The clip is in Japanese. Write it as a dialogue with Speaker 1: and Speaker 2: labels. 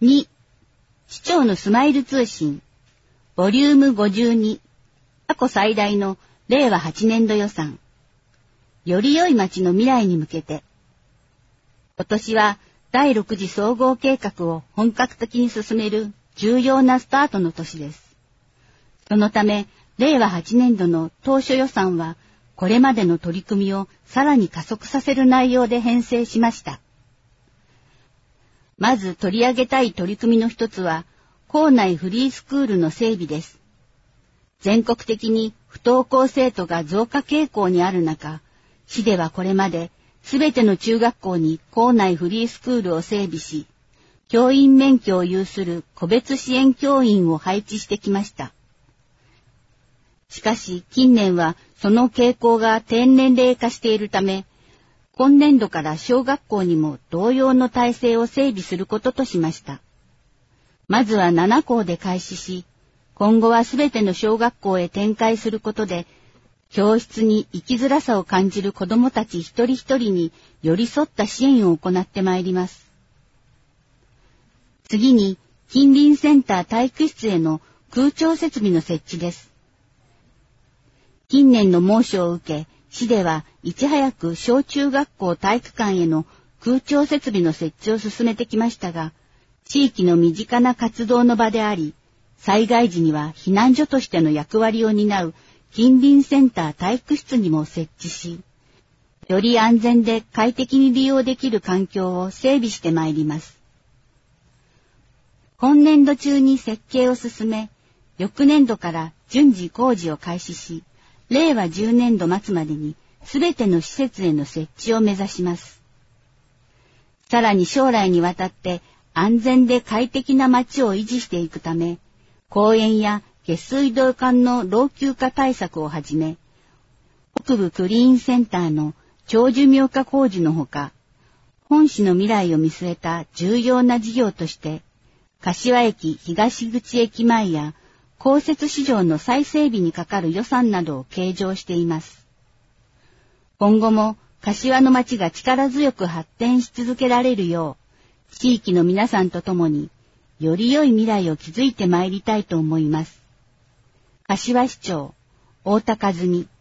Speaker 1: 2、市長のスマイル通信、ボリューム52、過去最大の令和8年度予算、より良い街の未来に向けて。今年は第6次総合計画を本格的に進める重要なスタートの年です。そのため、令和8年度の当初予算は、これまでの取り組みをさらに加速させる内容で編成しました。まず取り上げたい取り組みの一つは、校内フリースクールの整備です。全国的に不登校生徒が増加傾向にある中、市ではこれまで、すべての中学校に校内フリースクールを整備し、教員免許を有する個別支援教員を配置してきました。しかし近年はその傾向が低年齢化しているため、今年度から小学校にも同様の体制を整備することとしました。まずは7校で開始し、今後はすべての小学校へ展開することで、教室に生きづらさを感じる子どもたち一人一人に寄り添った支援を行ってまいります。次に、近隣センター体育室への空調設備の設置です。近年の猛暑を受け、市ではいち早く小中学校体育館への空調設備の設置を進めてきましたが、地域の身近な活動の場であり、災害時には避難所としての役割を担う近隣センター体育室にも設置し、より安全で快適に利用できる環境を整備してまいります。今年度中に設計を進め、翌年度から順次工事を開始し、令和10年度末までにすべての施設への設置を目指します。さらに将来にわたって安全で快適な街を維持していくため、公園や下水道管の老朽化対策をはじめ、北部クリーンセンターの長寿命化工事のほか、本市の未来を見据えた重要な事業として、柏駅東口駅前や公設市場の再整備にかかる予算などを計上しています。今後も柏の町が力強く発展し続けられるよう、地域の皆さんと共に、より良い未来を築いてまいりたいと思います。柏市長、太田和美。